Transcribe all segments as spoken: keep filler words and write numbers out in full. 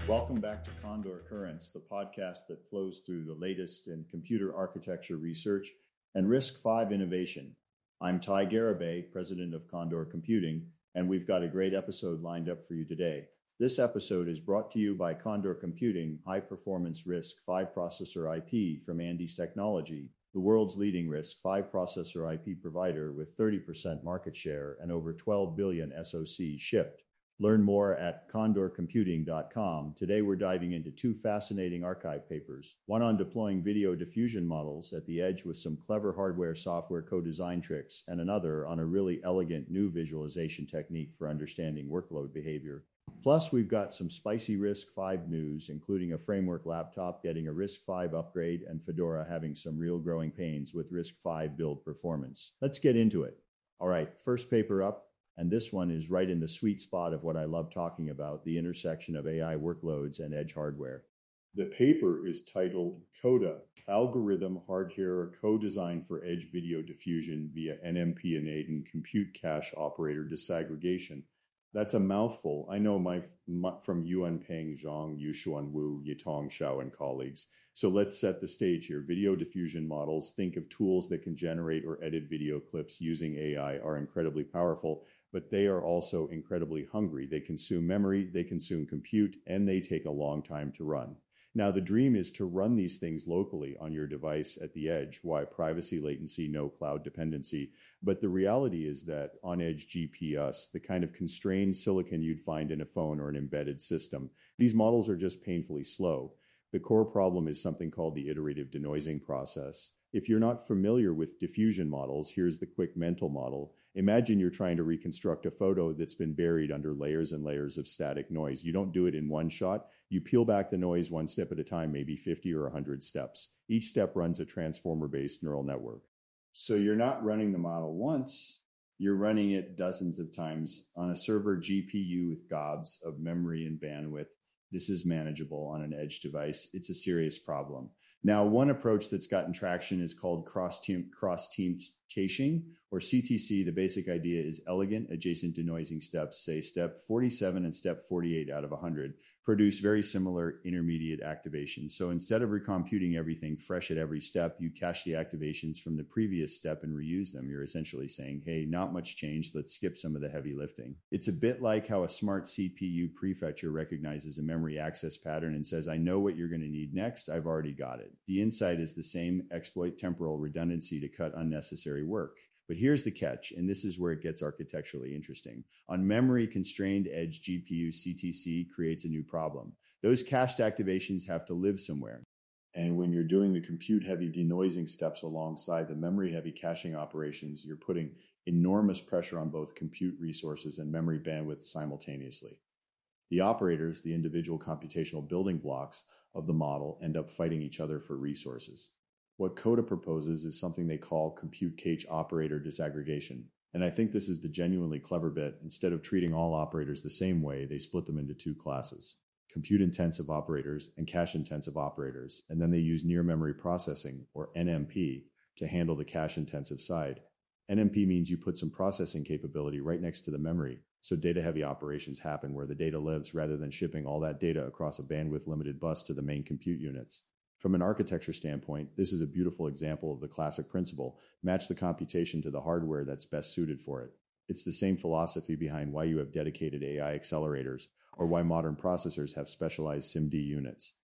Welcome back to Condor Currents, the podcast that flows through the latest in computer architecture research and RISC-V innovation. I'm Ty Garibay, president of Condor Computing, and we've got a great episode lined up for you today. This episode is brought to you by Condor Computing, high-performance RISC-V processor I P from Andes Technology, the world's leading RISC-V processor I P provider with thirty percent market share and over twelve billion S O Cs shipped. Learn more at condor computing dot com. Today we're diving into two fascinating archive papers, one on deploying video diffusion models at the edge with some clever hardware software co-design tricks, and another on a really elegant new visualization technique for understanding workload behavior. Plus, we've got some spicy RISC-V news, including a framework laptop getting a RISC-V upgrade and Fedora having some real growing pains with RISC-V build performance. Let's get into it. All right, first paper up. And this one is right in the sweet spot of what I love talking about, the intersection of A I workloads and edge hardware. The paper is titled CODA, Algorithm Hardware Co-Design for Edge Video Diffusion via N M P-enabled Compute Cache Operator Disaggregation. That's a mouthful. I know my, my from Yuanpeng Zhang, Yushuan Wu, Yitong Xiao, and colleagues. So let's set the stage here. Video diffusion models, think of tools that can generate or edit video clips using A I, are incredibly powerful, but they are also incredibly hungry. They consume memory, they consume compute, and they take a long time to run. Now, the dream is to run these things locally on your device at the edge. Why? Privacy, latency, no cloud dependency. But the reality is that on-edge G P U, the kind of constrained silicon you'd find in a phone or an embedded system, these models are just painfully slow. The core problem is something called the iterative denoising process. If you're not familiar with diffusion models, here's the quick mental model. Imagine you're trying to reconstruct a photo that's been buried under layers and layers of static noise. You don't do it in one shot. You peel back the noise one step at a time, maybe fifty or one hundred steps. Each step runs a transformer-based neural network. So you're not running the model once, you're running it dozens of times on a server G P U with gobs of memory and bandwidth. This is manageable on an edge device. It's a serious problem. Now, one approach that's gotten traction is called cross-team, cross-team caching, or C T C. The basic idea is elegant adjacent denoising steps, say step forty-seven and step forty-eight out of one hundred, produce very similar intermediate activations. So instead of recomputing everything fresh at every step, you cache the activations from the previous step and reuse them. You're essentially saying, hey, not much change. Let's skip some of the heavy lifting. It's a bit like how a smart C P U prefetcher recognizes a memory access pattern and says, I know what you're going to need next. I've already got it. The insight is the same: exploit temporal redundancy to cut unnecessary work. But here's the catch, and this is where it gets architecturally interesting. On memory-constrained edge G P U, C T C creates a new problem. Those cached activations have to live somewhere. And when you're doing the compute-heavy denoising steps alongside the memory-heavy caching operations, you're putting enormous pressure on both compute resources and memory bandwidth simultaneously. The operators, the individual computational building blocks of the model, end up fighting each other for resources. What CODA proposes is something they call compute cache operator disaggregation. And I think this is the genuinely clever bit. Instead of treating all operators the same way, they split them into two classes: compute-intensive operators and cache-intensive operators. And then they use near-memory processing, or N M P, to handle the cache-intensive side. N M P means you put some processing capability right next to the memory, so data-heavy operations happen where the data lives rather than shipping all that data across a bandwidth-limited bus to the main compute units. From an architecture standpoint, this is a beautiful example of the classic principle: match the computation to the hardware that's best suited for it. It's the same philosophy behind why you have dedicated A I accelerators, or why modern processors have specialized SIMD units.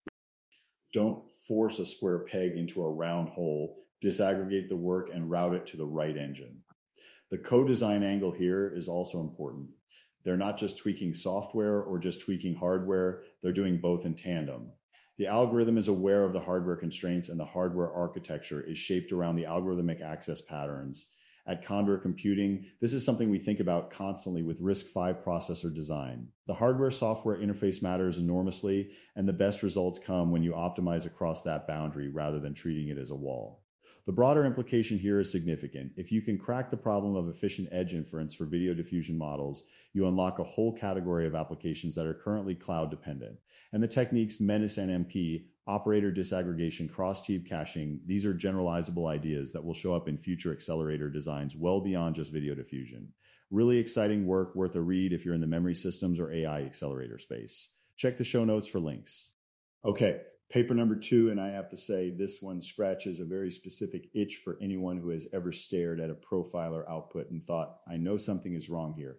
Don't force a square peg into a round hole, disaggregate the work, and route it to the right engine. The co-design angle here is also important. They're not just tweaking software or just tweaking hardware, they're doing both in tandem. The algorithm is aware of the hardware constraints, and the hardware architecture is shaped around the algorithmic access patterns. At Condor Computing, this is something we think about constantly with RISC-V processor design. The hardware-software interface matters enormously, and the best results come when you optimize across that boundary rather than treating it as a wall. The broader implication here is significant. If you can crack the problem of efficient edge inference for video diffusion models, you unlock a whole category of applications that are currently cloud dependent. And the techniques Menace N M P, operator disaggregation, cross-tube caching, these are generalizable ideas that will show up in future accelerator designs well beyond just video diffusion. Really exciting work, worth a read if you're in the memory systems or A I accelerator space. Check the show notes for links. Okay, paper number two, and I have to say this one scratches a very specific itch for anyone who has ever stared at a profiler output and thought, I know something is wrong here,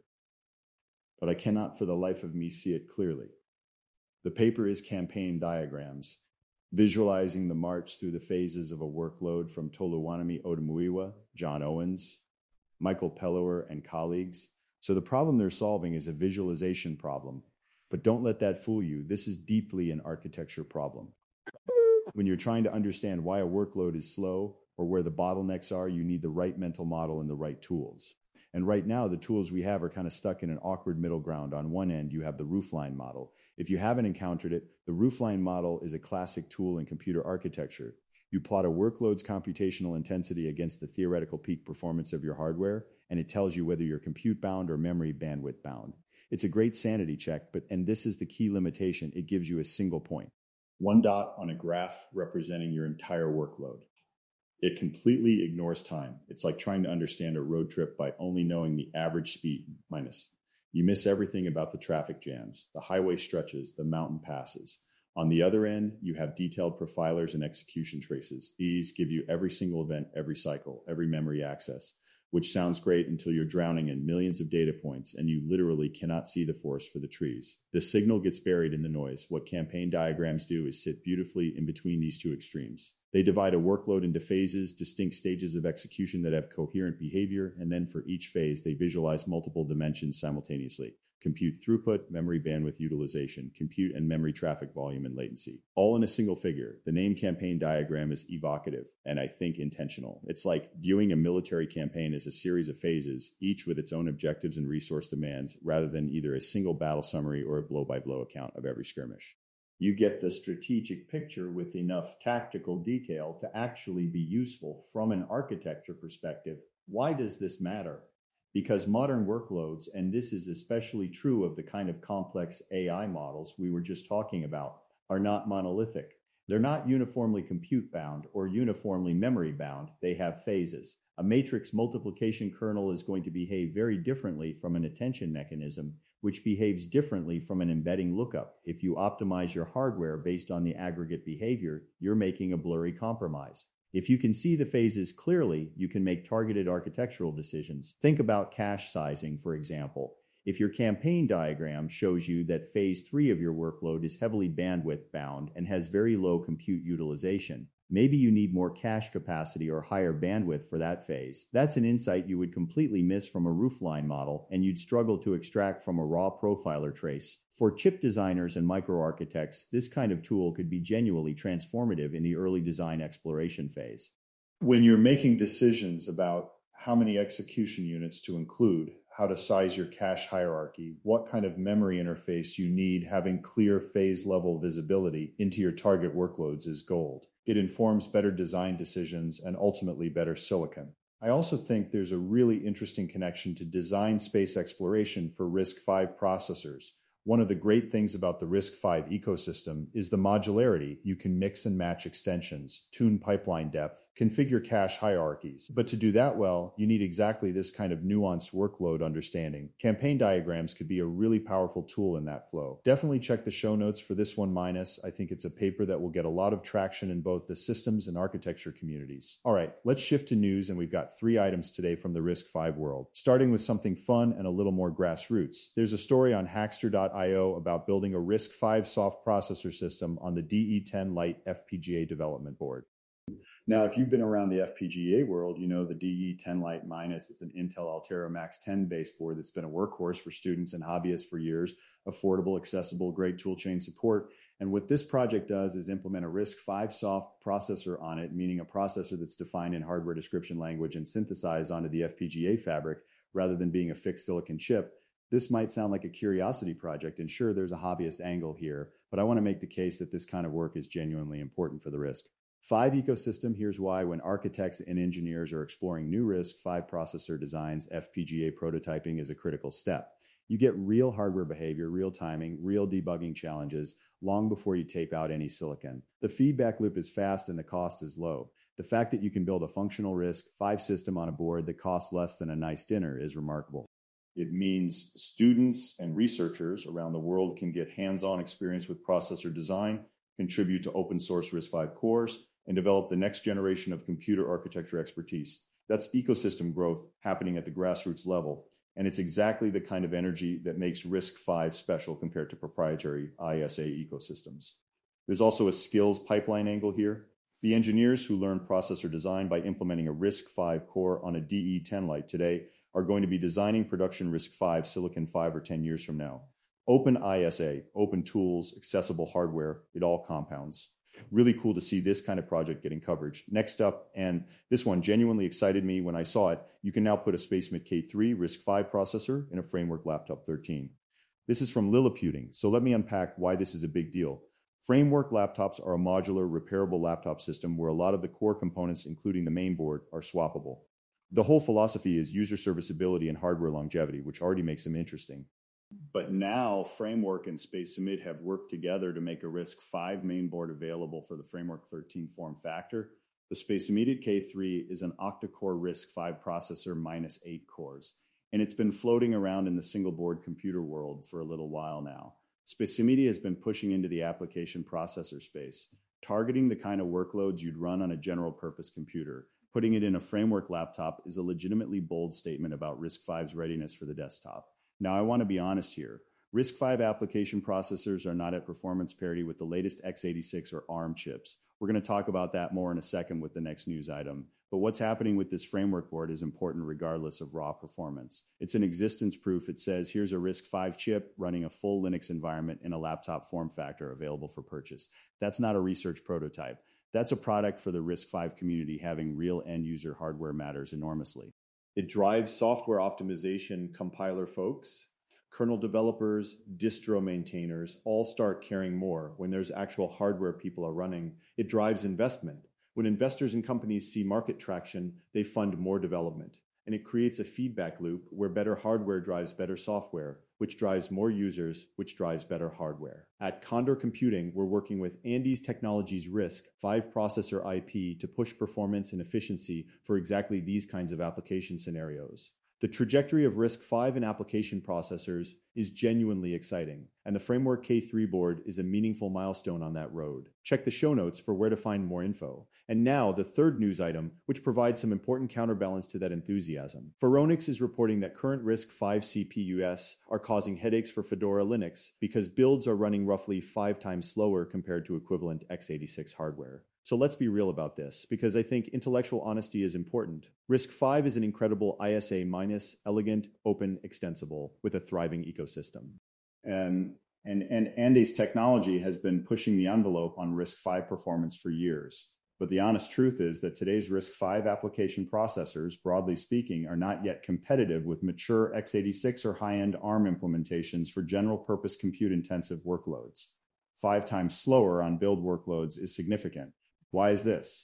but I cannot for the life of me see it clearly. The paper is campaign diagrams, visualizing the march through the phases of a workload from Toluwanimi Odumoyiwa, John Owens, Michael Pellower, and colleagues. So the problem they're solving is a visualization problem. But don't let that fool you. This is deeply an architecture problem. When you're trying to understand why a workload is slow or where the bottlenecks are, you need the right mental model and the right tools. And right now, the tools we have are kind of stuck in an awkward middle ground. On one end, you have the roofline model. If you haven't encountered it, the roofline model is a classic tool in computer architecture. You plot a workload's computational intensity against the theoretical peak performance of your hardware, and it tells you whether you're compute bound or memory bandwidth bound. It's a great sanity check, but and this is the key limitation, it gives you a single point. One dot on a graph representing your entire workload. It completely ignores time. It's like trying to understand a road trip by only knowing the average speed minus. You miss everything about the traffic jams, the highway stretches, the mountain passes. On the other end, you have detailed profilers and execution traces. These give you every single event, every cycle, every memory access, which sounds great until you're drowning in millions of data points and you literally cannot see the forest for the trees. The signal gets buried in the noise. What campaign diagrams do is sit beautifully in between these two extremes. They divide a workload into phases, distinct stages of execution that have coherent behavior, and then for each phase, they visualize multiple dimensions simultaneously. Compute throughput, memory bandwidth utilization, compute and memory traffic volume and latency, all in a single figure. The name campaign diagram is evocative and I think intentional. It's like viewing a military campaign as a series of phases, each with its own objectives and resource demands, rather than either a single battle summary or a blow-by-blow account of every skirmish. You get the strategic picture with enough tactical detail to actually be useful from an architecture perspective. Why does this matter? Because modern workloads, and this is especially true of the kind of complex A I models we were just talking about, are not monolithic. They're not uniformly compute bound or uniformly memory bound. They have phases. A matrix multiplication kernel is going to behave very differently from an attention mechanism, which behaves differently from an embedding lookup. If you optimize your hardware based on the aggregate behavior, you're making a blurry compromise. If you can see the phases clearly, you can make targeted architectural decisions. Think about cache sizing, for example. If your campaign diagram shows you that phase three of your workload is heavily bandwidth bound and has very low compute utilization, maybe you need more cache capacity or higher bandwidth for that phase. That's an insight you would completely miss from a roofline model, and you'd struggle to extract from a raw profiler trace. For chip designers and microarchitects, this kind of tool could be genuinely transformative in the early design exploration phase. When you're making decisions about how many execution units to include, how to size your cache hierarchy, what kind of memory interface you need, having clear phase level visibility into your target workloads is gold. It informs better design decisions and ultimately better silicon. I also think there's a really interesting connection to design space exploration for RISC-V processors. One of the great things about the RISC-V ecosystem is the modularity. You can mix and match extensions, tune pipeline depth, configure cache hierarchies. But to do that well, you need exactly this kind of nuanced workload understanding. Campaign diagrams could be a really powerful tool in that flow. Definitely check the show notes for this one minus. I think it's a paper that will get a lot of traction in both the systems and architecture communities. All right, let's shift to news, and we've got three items today from the RISC-V world. Starting with something fun and a little more grassroots. There's a story on Hackster dot i o about building a RISC-V soft processor system on the D E ten Lite F P G A development board. Now, if you've been around the F P G A world, you know the D E ten Lite Minus. It's an Intel Altera Max ten based board that's been a workhorse for students and hobbyists for years. Affordable, accessible, great toolchain support. And what this project does is implement a RISC-V soft processor on it, meaning a processor that's defined in hardware description language and synthesized onto the F P G A fabric rather than being a fixed silicon chip. This might sound like a curiosity project, and sure, there's a hobbyist angle here, but I want to make the case that this kind of work is genuinely important for the RISC-V ecosystem. Here's why: when architects and engineers are exploring new RISC-V processor designs, F P G A prototyping is a critical step. You get real hardware behavior, real timing, real debugging challenges long before you tape out any silicon. The feedback loop is fast and the cost is low. The fact that you can build a functional RISC-V system on a board that costs less than a nice dinner is remarkable. It means students and researchers around the world can get hands-on experience with processor design, contribute to open source RISC-V cores, and develop the next generation of computer architecture expertise. That's ecosystem growth happening at the grassroots level. And it's exactly the kind of energy that makes RISC-V special compared to proprietary I S A ecosystems. There's also a skills pipeline angle here. The engineers who learn processor design by implementing a RISC-V core on a D E ten Lite today are going to be designing production RISC-V silicon five or ten years from now. Open I S A, open tools, accessible hardware, it all compounds. Really cool to see this kind of project getting coverage. Next up, and this one genuinely excited me when I saw it, you can now put a SpaceMint K three RISC-V processor in a Framework Laptop thirteen. This is from Liliputing, so let me unpack why this is a big deal. Framework laptops are a modular, repairable laptop system where a lot of the core components, including the main board, are swappable. The whole philosophy is user serviceability and hardware longevity, which already makes them interesting. But now Framework and SpaceMint have worked together to make a RISC-V mainboard available for the Framework thirteen form factor. The SpaceMint K three is an octa-core RISC-V processor minus eight cores, and it's been floating around in the single board computer world for a little while now. SpaceMint has been pushing into the application processor space, targeting the kind of workloads you'd run on a general purpose computer. Putting it in a Framework laptop is a legitimately bold statement about RISC-V's readiness for the desktop. Now, I want to be honest here. RISC-V application processors are not at performance parity with the latest x eighty-six or ARM chips. We're going to talk about that more in a second with the next news item. But what's happening with this framework board is important regardless of raw performance. It's an existence proof. It says, here's a RISC-V chip running a full Linux environment in a laptop form factor available for purchase. That's not a research prototype. That's a product for the RISC-V community. Having real end-user hardware matters enormously. It drives software optimization compiler folks, kernel developers, distro maintainers, all start caring more when there's actual hardware people are running. It drives investment. When investors and companies see market traction, they fund more development. And it creates a feedback loop where better hardware drives better software, which drives more users, which drives better hardware. At Condor Computing, we're working with Andes Technologies RISC-V processor I P to push performance and efficiency for exactly these kinds of application scenarios. The trajectory of RISC-V and application processors is genuinely exciting, and the Framework K three board is a meaningful milestone on that road. Check the show notes for where to find more info. And now, the third news item, which provides some important counterbalance to that enthusiasm. Phoronix is reporting that current RISC-V C P Us are causing headaches for Fedora Linux because builds are running roughly five times slower compared to equivalent x eighty-six hardware. So let's be real about this, because I think intellectual honesty is important. RISC-V is an incredible I S A minus, elegant, open, extensible, with a thriving ecosystem. And, and, and Andes Technology has been pushing the envelope on RISC-V performance for years. But the honest truth is that today's RISC-V application processors, broadly speaking, are not yet competitive with mature x eighty-six or high-end ARM implementations for general-purpose compute-intensive workloads. Five times slower on build workloads is significant. Why is this?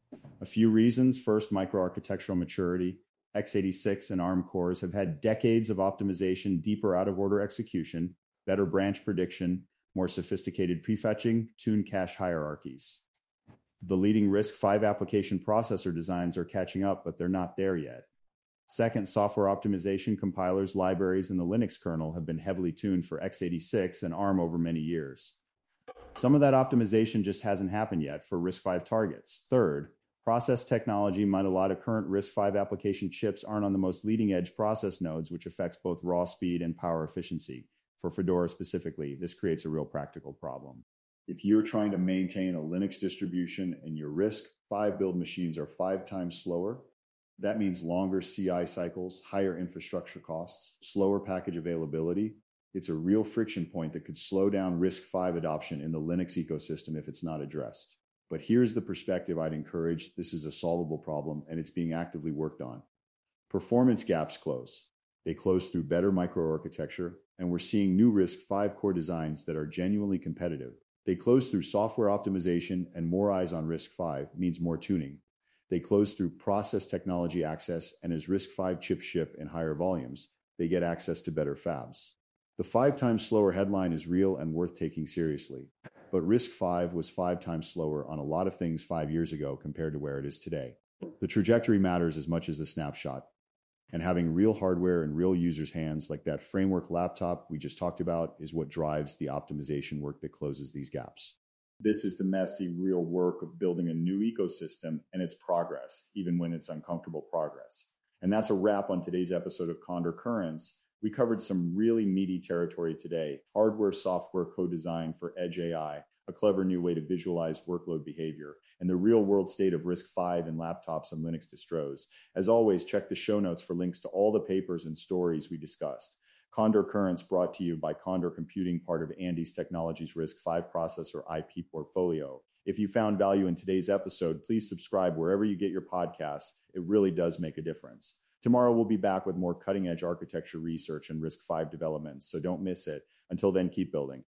A few reasons. First, microarchitectural maturity. x eighty-six and ARM cores have had decades of optimization, deeper out-of-order execution, better branch prediction, more sophisticated prefetching, tuned cache hierarchies. The leading RISC-V application processor designs are catching up, but they're not there yet. Second, software optimization compilers, libraries, and the Linux kernel have been heavily tuned for x eighty-six and ARM over many years. Some of that optimization just hasn't happened yet for RISC-V targets. Third, process technology meant a lot of current RISC-V application chips aren't on the most leading-edge process nodes, which affects both raw speed and power efficiency. For Fedora specifically, this creates a real practical problem. If you're trying to maintain a Linux distribution and your RISC-V build machines are five times slower, that means longer C I cycles, higher infrastructure costs, slower package availability. It's a real friction point that could slow down RISC-V adoption in the Linux ecosystem if it's not addressed. But here's the perspective I'd encourage. This is a solvable problem, and it's being actively worked on. Performance gaps close. They close through better microarchitecture, and we're seeing new RISC-V core designs that are genuinely competitive. They close through software optimization, and more eyes on RISC-V means more tuning. They close through process technology access, and as RISC-V chips ship in higher volumes, they get access to better fabs. The five times slower headline is real and worth taking seriously, but RISC-V was five times slower on a lot of things five years ago compared to where it is today. The trajectory matters as much as the snapshot. And having real hardware in real users' hands, like that framework laptop we just talked about, is what drives the optimization work that closes these gaps. This is the messy, real work of building a new ecosystem and its progress, even when it's uncomfortable progress. And that's a wrap on today's episode of Condor Currents. We covered some really meaty territory today: hardware, software, co-design for Edge A I, a clever new way to visualize workload behavior, and the real-world state of RISC five in laptops and Linux distros. As always, check the show notes for links to all the papers and stories we discussed. Condor Currents brought to you by Condor Computing, part of Andes Technologies' RISC five processor I P portfolio. If you found value in today's episode, please subscribe wherever you get your podcasts. It really does make a difference. Tomorrow we'll be back with more cutting-edge architecture research and RISC five developments, so don't miss it. Until then, keep building.